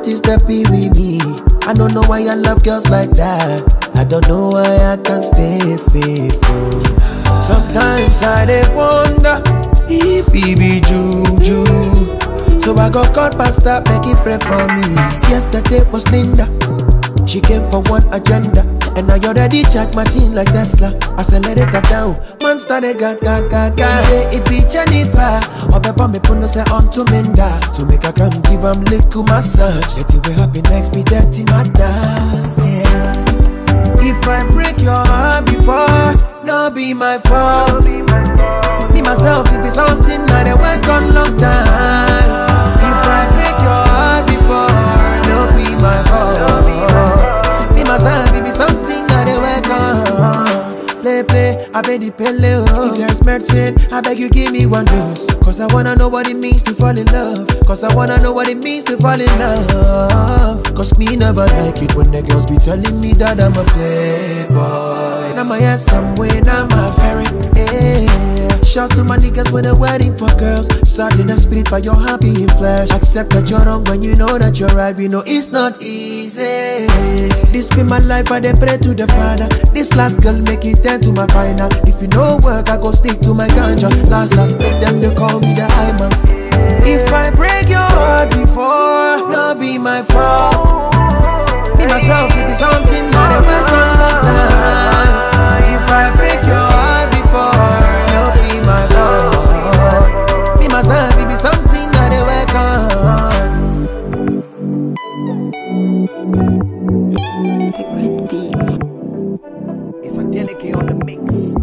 artist that be with me. I don't know why I love girls like that. I don't know why I can't stay faithful. Sometimes I dey wonder if he be juju. So I got called pastor, make it pray for me. Yesterday was Linda. She came for one agenda, and I already checked my team like Tesla. Accelerator down, man started ga. Say it be Jennifer, or pepper me put no say on to Minda. So make her come give him little massage. Let it be happy next, be dirty matter. Yeah. If I break your heart before, no be my fault. Me myself, it be something that I work on long time. If I break your heart before, no be my fault. Me myself, it be something that I work on. Lepe, I beg the pele, oh. If there's medicine, I beg you give me one dose. Cause I wanna know what it means to fall in love. Cause I wanna know what it means to fall in love. Cause me never like it when the girls be telling me that I'm a playboy. Now my ass somewhere, now my ferry, Shout to my niggas when they're waiting for girls. Sad in the spirit but you're happy in flesh. Accept that you're wrong when you know that you're right. We know it's not easy. This be my life, I dey pray to the Father. This last girl make it 10 to my final. If you know work, I go stick to my ganja. Last make them they call me the high man. If I break your heart before, no be my fault. Me myself, it be something that I work on long time. If I break your heart before, no be my fault. Me myself, it be something that I work on. The Great Beats. It's a delicate on the mix.